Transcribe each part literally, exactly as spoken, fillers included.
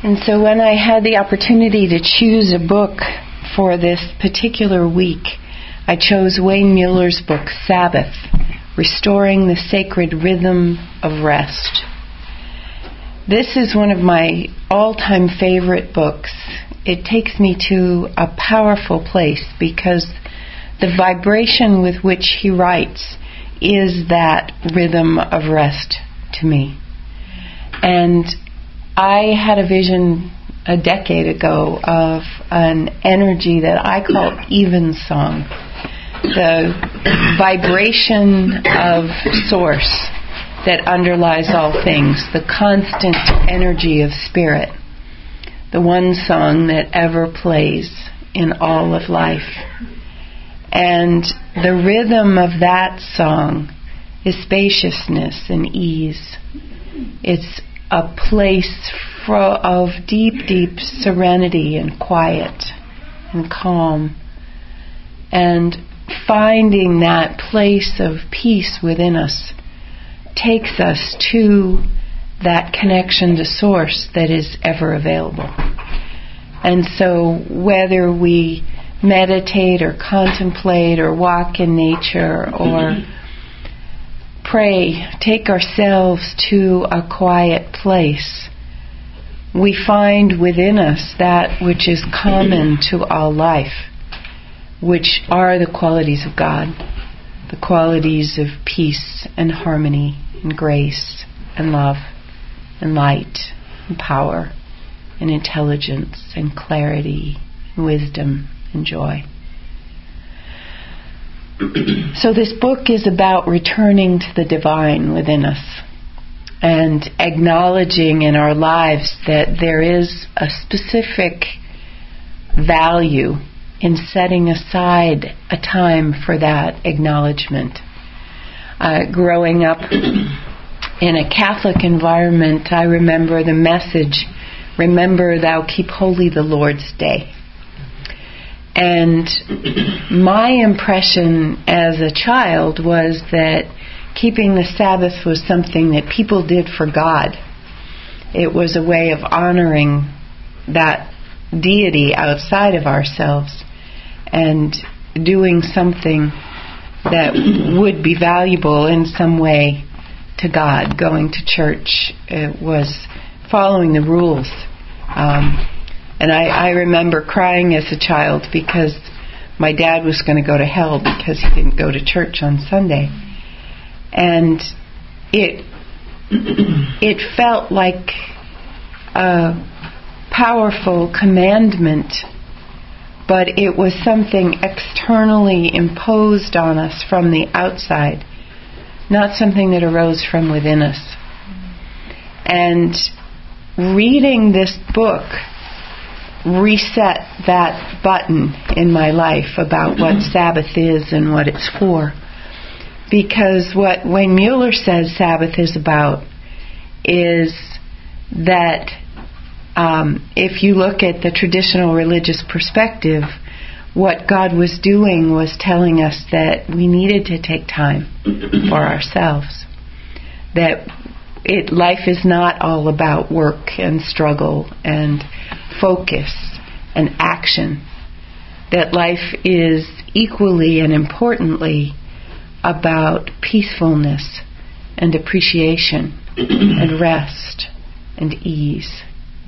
And so when I had the opportunity to choose a book for this particular week, I chose Wayne Mueller's book, Sabbath, Restoring the Sacred Rhythm of Rest. This is one of my all-time favorite books. It takes me to a powerful place because the vibration with which he writes is that rhythm of rest to me. And I had a vision a decade ago of an energy that I call evensong, the vibration of source that underlies all things, the constant energy of spirit, the one song that ever plays in all of life. And the rhythm of that song is spaciousness and ease. It's a place for, of deep, deep serenity and quiet and calm. And finding that place of peace within us takes us to that connection to source that is ever available. And so whether we meditate or contemplate or walk in nature or pray, take ourselves to a quiet place, we find within us that which is common to all life, which are the qualities of God, the qualities of peace and harmony and grace and love and light and power and intelligence and clarity and wisdom and joy. So this book is about returning to the divine within us and acknowledging in our lives that there is a specific value in setting aside a time for that acknowledgement. Uh, growing up in a Catholic environment, I remember the message, "Remember thou keep holy the Lord's day." And my impression as a child was that keeping the Sabbath was something that people did for God. It was a way of honoring that deity outside of ourselves and doing something that would be valuable in some way to God. Going to church it was following the rules. Um, And I, I remember crying as a child because my dad was going to go to hell because he didn't go to church on Sunday. And it it felt like a powerful commandment, but it was something externally imposed on us from the outside, not something that arose from within us. And reading this book reset that button in my life about what Sabbath is and what it's for. Because what Wayne Mueller says Sabbath is about is that um, if you look at the traditional religious perspective, what God was doing was telling us that we needed to take time for ourselves. That it, life is not all about work and struggle and focus and action. That life is equally and importantly about peacefulness and appreciation and rest and ease.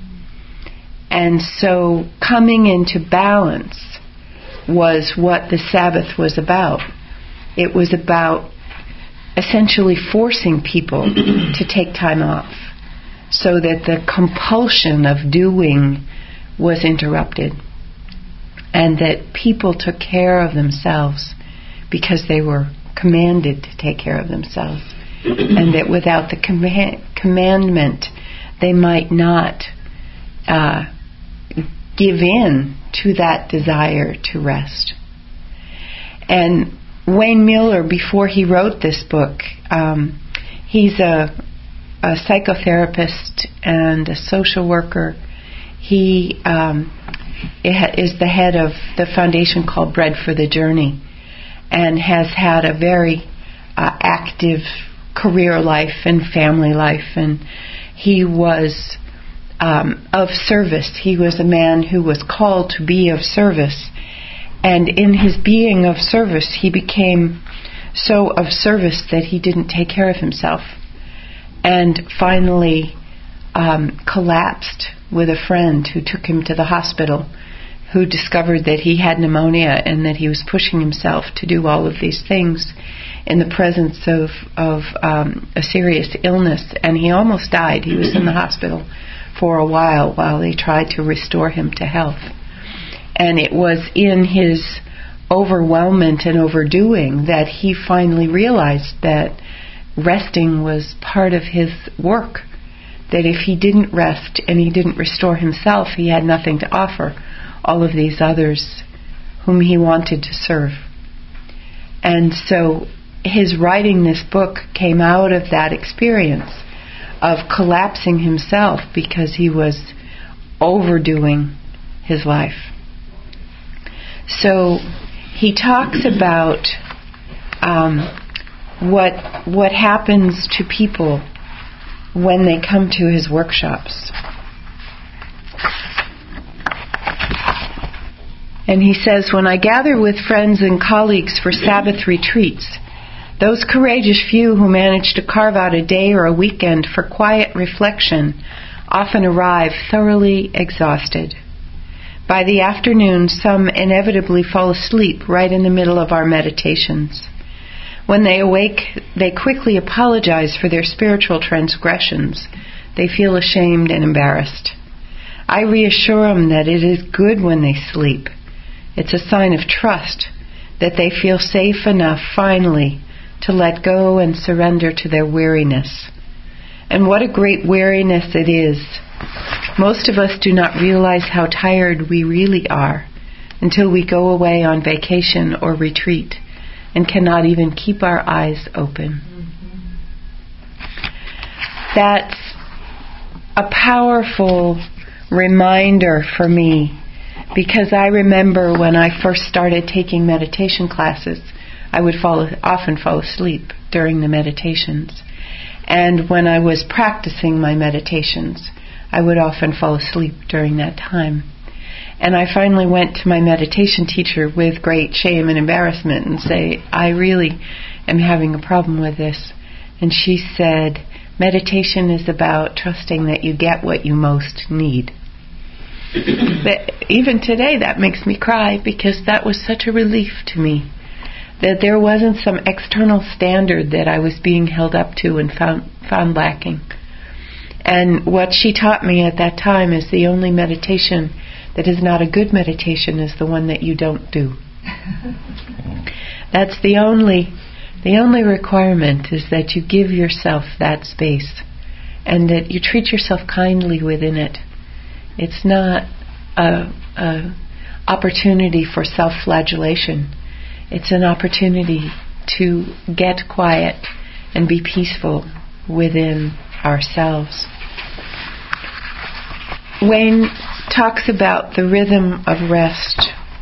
And so coming into balance was what the Sabbath was about. It was about essentially forcing people to take time off so that the compulsion of doing was interrupted and that people took care of themselves because they were commanded to take care of themselves and that without the command- commandment they might not uh, give in to that desire to rest. And Wayne Mueller, before he wrote this book, um, he's a, a psychotherapist and a social worker. He um, is the head of the foundation called Bread for the Journey and has had a very uh, active career life and family life. And he was um, of service. He was a man who was called to be of service. And in his being of service, he became so of service that he didn't take care of himself. And finally um, collapsed with a friend who took him to the hospital, who discovered that he had pneumonia and that he was pushing himself to do all of these things in the presence of, of um, a serious illness. And he almost died. He was in the hospital for a while while they tried to restore him to health. And it was in his overwhelmment and overdoing that he finally realized that resting was part of his work, that if he didn't rest and he didn't restore himself, he had nothing to offer all of these others whom he wanted to serve. And so his writing this book came out of that experience of collapsing himself because he was overdoing his life. So he talks about um, what what happens to people when they come to his workshops. And he says, when I gather with friends and colleagues for Sabbath retreats, those courageous few who manage to carve out a day or a weekend for quiet reflection often arrive thoroughly exhausted. By the afternoon, some inevitably fall asleep right in the middle of our meditations. When they awake, they quickly apologize for their spiritual transgressions. They feel ashamed and embarrassed. I reassure them that it is good when they sleep. It's a sign of trust that they feel safe enough finally to let go and surrender to their weariness. And what a great weariness it is. Most of us do not realize how tired we really are until we go away on vacation or retreat and cannot even keep our eyes open. Mm-hmm. That's a powerful reminder for me, because I remember when I first started taking meditation classes, I would fall, often fall asleep during the meditations. And when I was practicing my meditations, I would often fall asleep during that time. And I finally went to my meditation teacher with great shame and embarrassment and say, I really am having a problem with this. And she said, meditation is about trusting that you get what you most need. But even today that makes me cry, because that was such a relief to me, that there wasn't some external standard that I was being held up to and found, found lacking. And what she taught me at that time is the only meditation that is not a good meditation is the one that you don't do. That's the only, the only requirement, is that you give yourself that space and that you treat yourself kindly within it. It's not a, a opportunity for self-flagellation. It's an opportunity to get quiet and be peaceful within ourselves. Wayne talks about the rhythm of rest.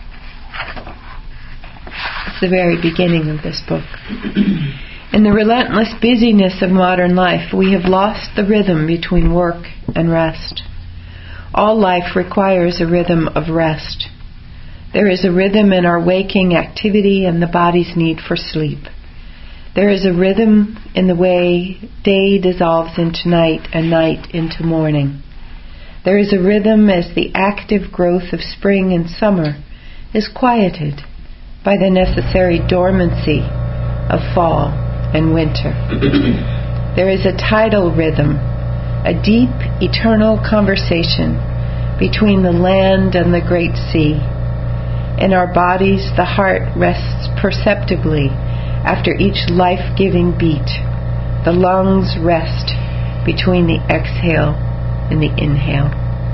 It's the very beginning of this book. In the relentless busyness of modern life, we have lost the rhythm between work and rest. All life requires a rhythm of rest. There is a rhythm in our waking activity and the body's need for sleep. There is a rhythm in the way day dissolves into night and night into morning. There is a rhythm as the active growth of spring and summer is quieted by the necessary dormancy of fall and winter. There is a tidal rhythm, a deep, eternal conversation between the land and the great sea. In our bodies, the heart rests perceptibly after each life-giving beat. The lungs rest between the exhale and the inhale.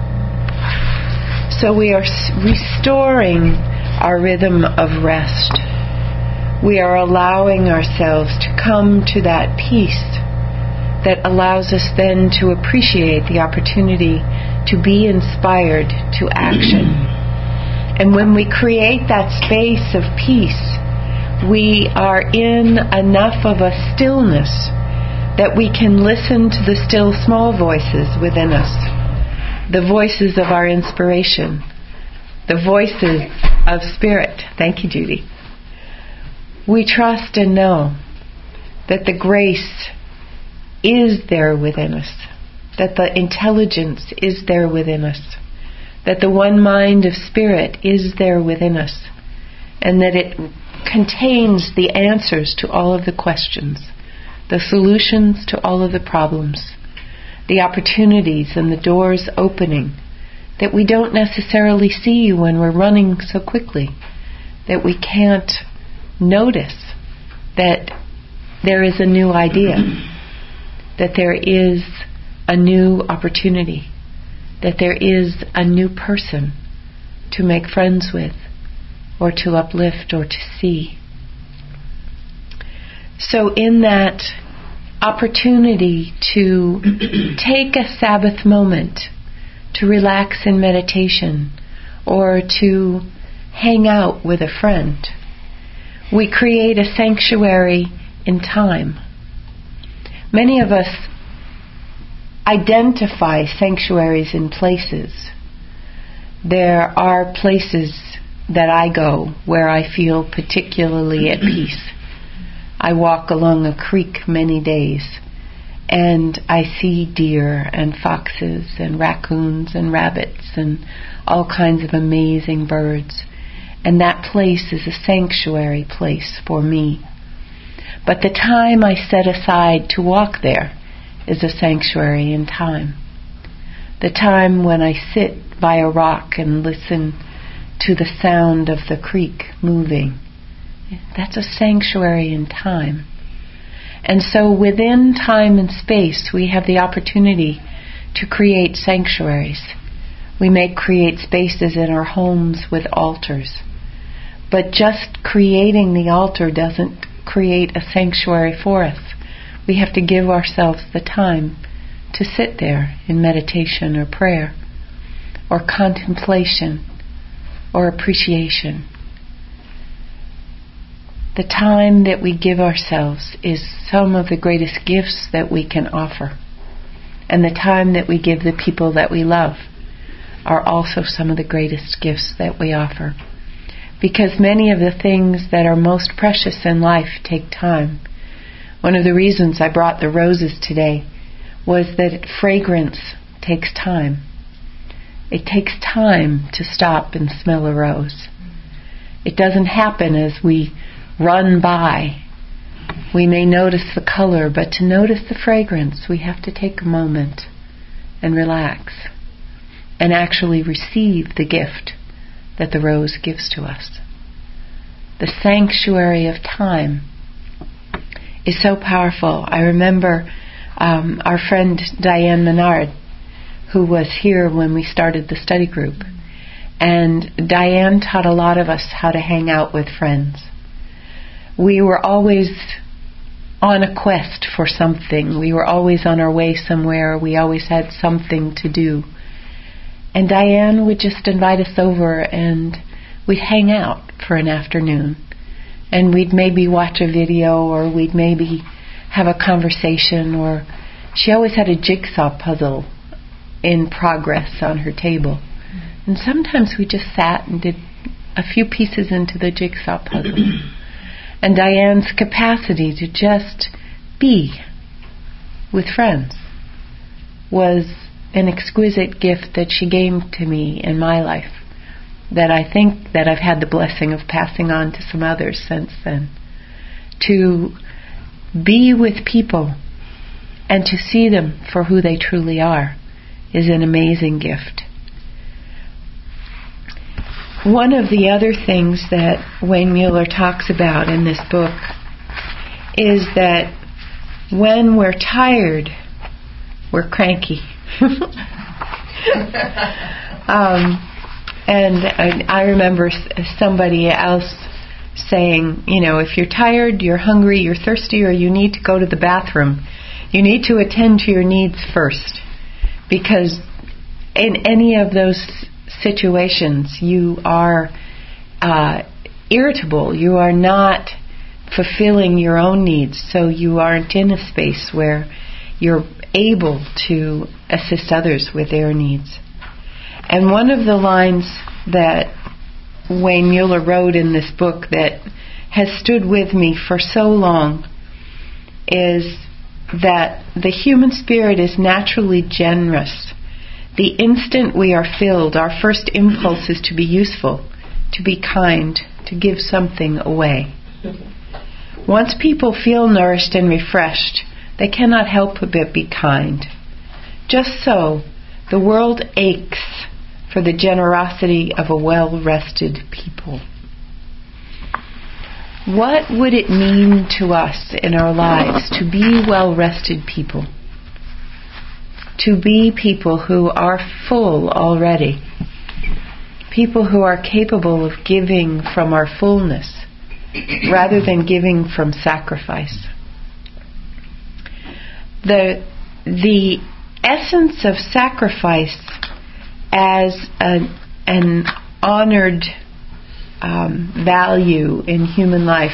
So we are restoring our rhythm of rest. We are allowing ourselves to come to that peace that allows us then to appreciate the opportunity to be inspired to action. And when we create that space of peace, we are in enough of a stillness that we can listen to the still small voices within us, the voices of our inspiration, the voices of spirit. Thank you, Judy. We trust and know that the grace is there within us, that the intelligence is there within us, that the one mind of spirit is there within us, and that it contains the answers to all of the questions, the solutions to all of the problems, the opportunities and the doors opening that we don't necessarily see when we're running so quickly, that we can't notice that there is a new idea, that there is a new opportunity, that there is a new person to make friends with, or to uplift, or to see. So in that opportunity to take a Sabbath moment, to relax in meditation, or to hang out with a friend, we create a sanctuary in time. Many of us identify sanctuaries in places. There are places that I go where I feel particularly at peace. I walk along a creek many days, and I see deer and foxes and raccoons and rabbits and all kinds of amazing birds. And that place is a sanctuary place for me. But the time I set aside to walk there is a sanctuary in time. The time when I sit by a rock and listen to the sound of the creek moving, that's a sanctuary in time. And so within time and space, we have the opportunity to create sanctuaries. We may create spaces in our homes with altars. But just creating the altar doesn't create a sanctuary for us. We have to give ourselves the time to sit there in meditation or prayer, or contemplation, or appreciation. The time that we give ourselves is some of the greatest gifts that we can offer. And the time that we give the people that we love are also some of the greatest gifts that we offer. Because many of the things that are most precious in life take time. One of the reasons I brought the roses today was that fragrance takes time. It takes time to stop and smell a rose. It doesn't happen as we run by. We may notice the color, but to notice the fragrance, we have to take a moment and relax and actually receive the gift that the rose gives to us. The sanctuary of time is so powerful. I remember um, our friend Diane Menard, who was here when we started the study group. And Diane taught a lot of us how to hang out with friends. We were always on a quest for something. We were always on our way somewhere. We always had something to do. And Diane would just invite us over and we'd hang out for an afternoon. And we'd maybe watch a video, or we'd maybe have a conversation, or she always had a jigsaw puzzle in progress on her table. And sometimes we just sat and did a few pieces into the jigsaw puzzle. And Diane's capacity to just be with friends was an exquisite gift that she gave to me in my life, that I think that I've had the blessing of passing on to some others since then. To be with people and to see them for who they truly are is an amazing gift. One of the other things that Wayne Mueller talks about in this book is that when we're tired, we're cranky. um, and I, I remember somebody else saying, you know, if you're tired, you're hungry, you're thirsty, or you need to go to the bathroom, you need to attend to your needs first. Because in any of those situations, you are uh, irritable. You are not fulfilling your own needs, so you aren't in a space where you're able to assist others with their needs. And one of the lines that Wayne Mueller wrote in this book that has stood with me for so long is that the human spirit is naturally generous. The instant we are filled, our first impulse is to be useful, to be kind, to give something away. Once people feel nourished and refreshed, they cannot help but be kind. Just so, the world aches for the generosity of a well-rested people. What would it mean to us in our lives to be well-rested people? To be people who are full already. People who are capable of giving from our fullness rather than giving from sacrifice. The, the essence of sacrifice as a, an honored um, value in human life,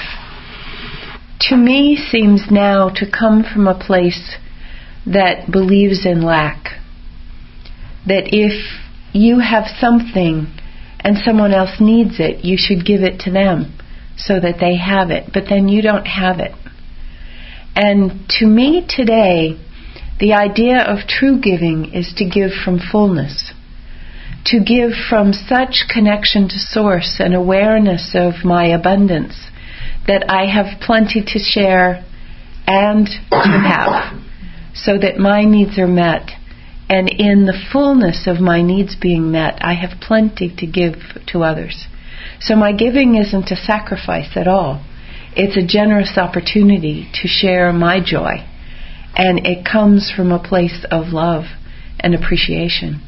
to me seems now to come from a place that believes in lack. That if you have something and someone else needs it, you should give it to them so that they have it, but then you don't have it. And to me today, the idea of true giving is to give from fullness, to give from such connection to Source and awareness of my abundance that I have plenty to share and to have, so that my needs are met. And in the fullness of my needs being met, I have plenty to give to others. So my giving isn't a sacrifice at all. It's a generous opportunity to share my joy. And it comes from a place of love and appreciation.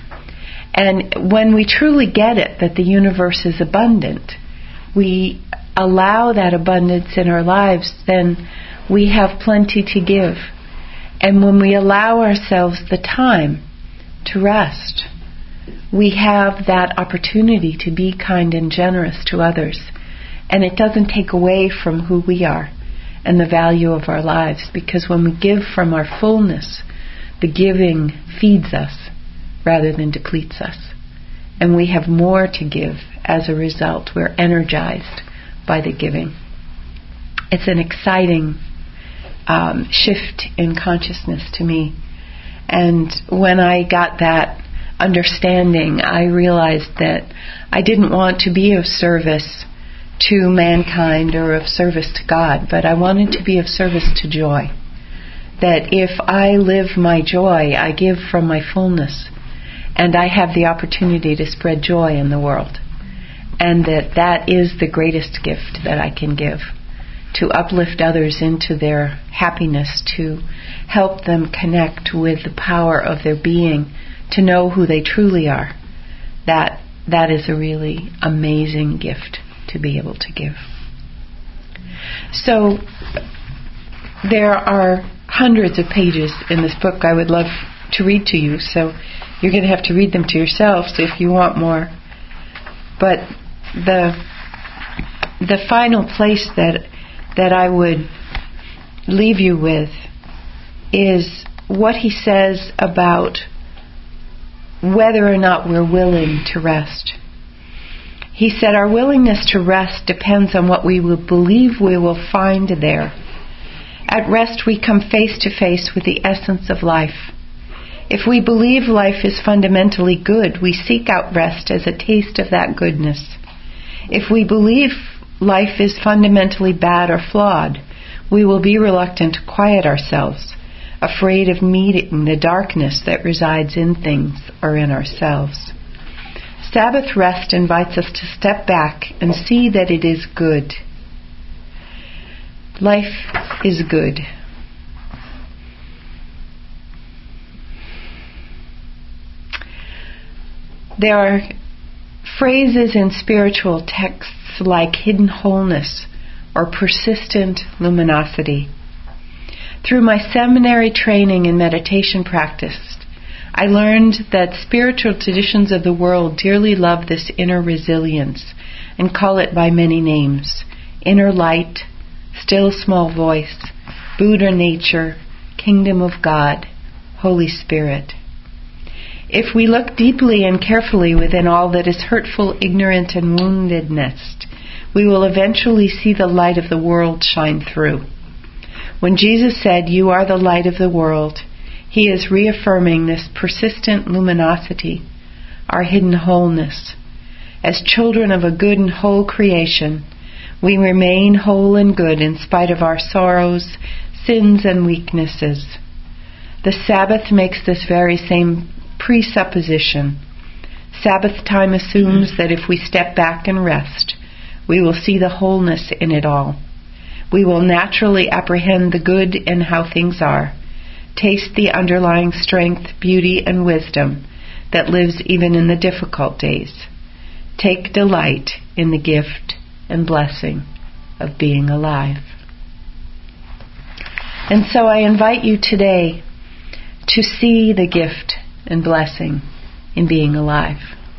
And when we truly get it, that the universe is abundant, we allow that abundance in our lives, then we have plenty to give. And when we allow ourselves the time to rest, we have that opportunity to be kind and generous to others. And it doesn't take away from who we are and the value of our lives, because when we give from our fullness, the giving feeds us rather than depletes us. And we have more to give as a result. We're energized by the giving. It's an exciting um, shift in consciousness to me. And when I got that understanding, I realized that I didn't want to be of service to mankind or of service to God, but I wanted to be of service to joy. That if I live my joy, I give from my fullness, and I have the opportunity to spread joy in the world. And that that is the greatest gift that I can give, to uplift others into their happiness, to help them connect with the power of their being, to know who they truly are. That that is a really amazing gift to be able to give. So there are hundreds of pages in this book I would love to read to you, so you're going to have to read them to yourselves if you want more. But the the final place that that I would leave you with is what he says about whether or not we're willing to rest. He said our willingness to rest depends on what we will believe we will find there. At rest we come face to face with the essence of life. If we believe life is fundamentally good, we seek out rest as a taste of that goodness. If we believe life is fundamentally bad or flawed, we will be reluctant to quiet ourselves, afraid of meeting the darkness that resides in things or in ourselves. Sabbath rest invites us to step back and see that it is good. Life is good. There are phrases in spiritual texts like hidden wholeness or persistent luminosity. Through my seminary training in meditation practice, I learned that spiritual traditions of the world dearly love this inner resilience and call it by many names: inner light, still small voice, Buddha nature, kingdom of God, Holy Spirit. If we look deeply and carefully within all that is hurtful, ignorant, and woundedness, we will eventually see the light of the world shine through. When Jesus said, "You are the light of the world," he is reaffirming this persistent luminosity, our hidden wholeness. As children of a good and whole creation, we remain whole and good in spite of our sorrows, sins, and weaknesses. The Sabbath makes this very same presupposition. Sabbath time assumes that if we step back and rest, we will see the wholeness in it all. We will naturally apprehend the good in how things are, taste the underlying strength, beauty, and wisdom that lives even in the difficult days. Take delight in the gift and blessing of being alive. And so I invite you today to see the gift and blessing in being alive.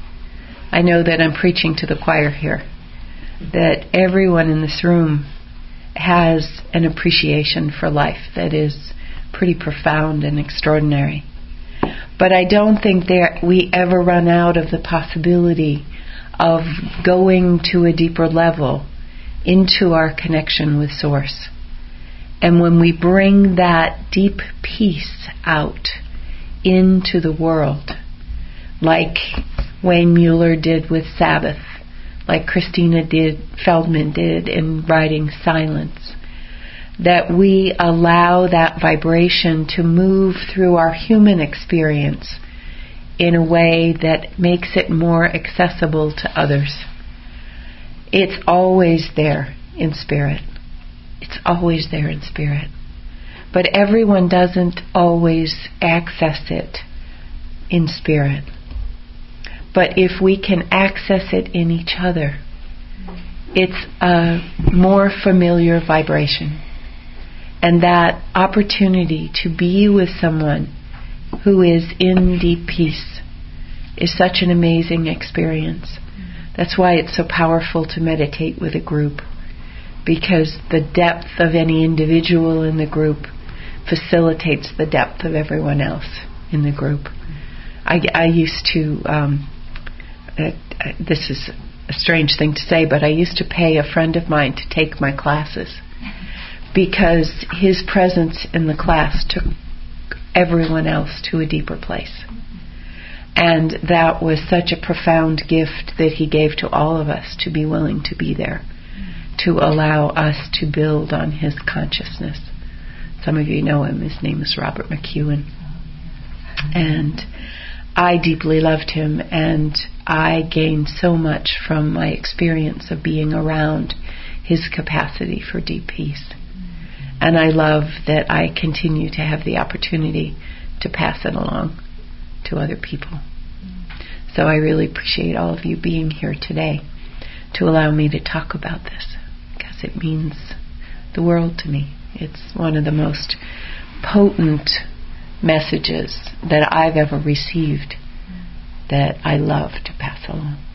I know that I'm preaching to the choir here, that everyone in this room has an appreciation for life that is pretty profound and extraordinary. But I don't think there we ever run out of the possibility of going to a deeper level into our connection with Source. And when we bring that deep peace out into the world, like Wayne Mueller did with Sabbath, like Christina did, Feldman did in writing Silence, that we allow that vibration to move through our human experience in a way that makes it more accessible to others. It's always there in spirit. It's always there in spirit. But everyone doesn't always access it in spirit. But if we can access it in each other, it's a more familiar vibration. And that opportunity to be with someone who is in deep peace is such an amazing experience. That's why it's so powerful to meditate with a group, because the depth of any individual in the group facilitates the depth of everyone else in the group. I, I used to, um, uh, this is a strange thing to say, but I used to pay a friend of mine to take my classes because his presence in the class took everyone else to a deeper place. And that was such a profound gift that he gave to all of us, to be willing to be there, to allow us to build on his consciousness. Some of you know him. His name is Robert McEwen. And I deeply loved him, and I gained so much from my experience of being around his capacity for deep peace. And I love that I continue to have the opportunity to pass it along to other people. So I really appreciate all of you being here today to allow me to talk about this, because it means the world to me. It's one of the most potent messages that I've ever received that I love to pass along.